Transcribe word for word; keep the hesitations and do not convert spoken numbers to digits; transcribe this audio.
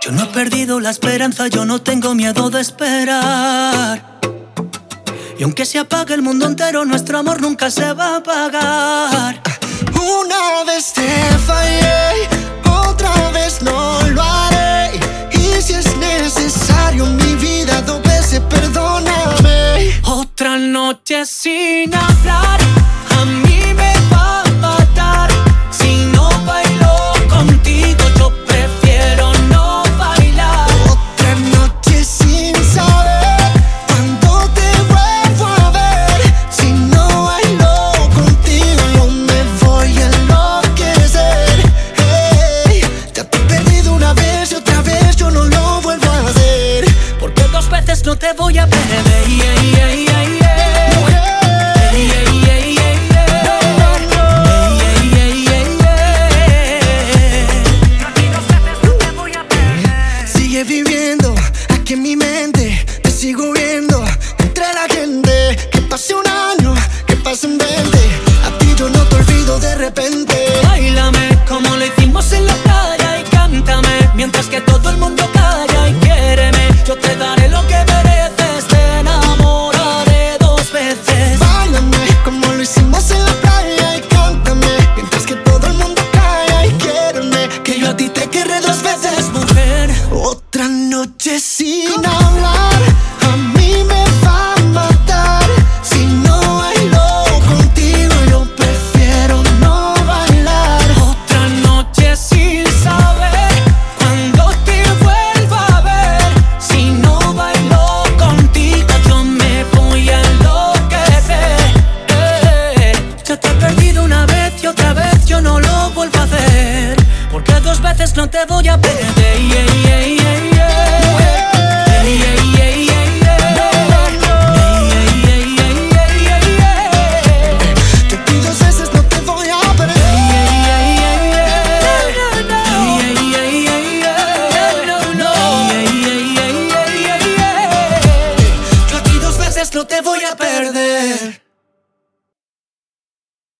Yo no he perdido la esperanza, yo no tengo miedo de esperar. Y aunque se apague el mundo entero, nuestro amor nunca se va a apagar. Una vez te fallé, otra vez no lo haré. Y si es necesario mi vida, dos veces perdóname. Otra noche sin hablar, a mí me va a matar. Si no bailo contigo, yo prefiero no bailar. Otra noche sin saber cuándo te vuelvo a ver. Si no bailo contigo, yo me voy a enloquecer. Hey, ya te he perdido una vez y otra vez yo no lo vuelvo a hacer. Porque dos veces no te voy a perder. Yeah, yeah, yeah, yeah. Viviendo aquí en mi mente, te sigo viendo entre la gente. Que pase un año, que pasen veinte, a ti yo no te olvido de repente. Báilame como lo hicimos en la playa y cántame mientras que todo el mundo calla y quiéreme. Yo te daré lo que mereces, te enamoraré dos veces. Báilame como lo hicimos en la playa y cántame mientras que todo el mundo calla y quiéreme. Que yo a ti te querré dos veces, mujer. Otra noche sin hablar, a mí me va a matar. Si no bailo contigo, yo prefiero no bailar. Otra noche sin saber cuándo te vuelva a ver. Si no bailo contigo, yo me voy a enloquecer. eh, Ya te he perdido una vez y otra vez yo no lo vuelvo a hacer. Porque dos veces no te voy a perder. Yeah, yeah, yeah, yeah. No te voy a perder.